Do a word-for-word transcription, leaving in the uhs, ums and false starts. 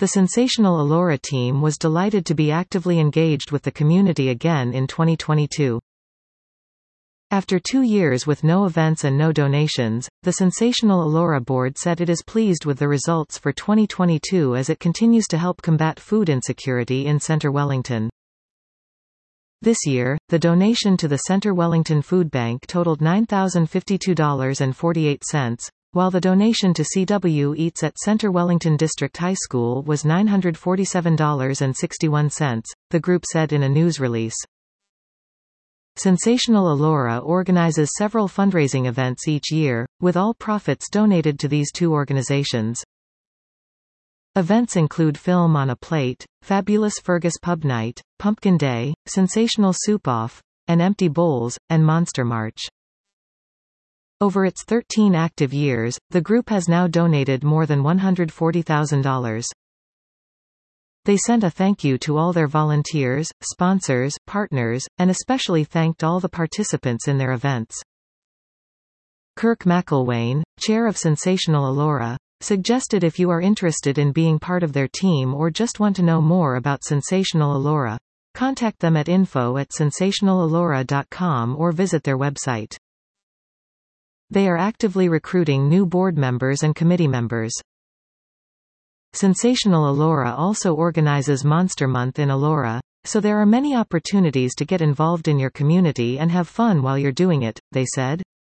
The Sensational Allura team was delighted to be actively engaged with the community again in twenty twenty-two. After two years with no events and no donations, the Sensational Allura board said it is pleased with the results for twenty twenty-two as it continues to help combat food insecurity in Centre Wellington. This year, the donation to the Centre Wellington Food Bank totaled nine thousand fifty-two dollars and forty-eight cents, while the donation to C W Eats at Centre Wellington District High School was nine hundred forty-seven dollars and sixty-one cents, the group said in a news release. Sensational Allura organizes several fundraising events each year, with all profits donated to these two organizations. Events include Film on a Plate, Fabulous Fergus Pub Night, Pumpkin Day, Sensational Soup Off, and Empty Bowls, and Monster March. Over its thirteen active years, the group has now donated more than one hundred forty thousand dollars. They sent a thank you to all their volunteers, sponsors, partners, and especially thanked all the participants in their events. Kirk McIlwain, chair of Sensational Allura, suggested if you are interested in being part of their team or just want to know more about Sensational Allura, contact them at info at sensational allura dot com or visit their website. They are actively recruiting new board members and committee members. Sensational Allura also organizes Monster Month in Allura, so there are many opportunities to get involved in your community and have fun while you're doing it, they said.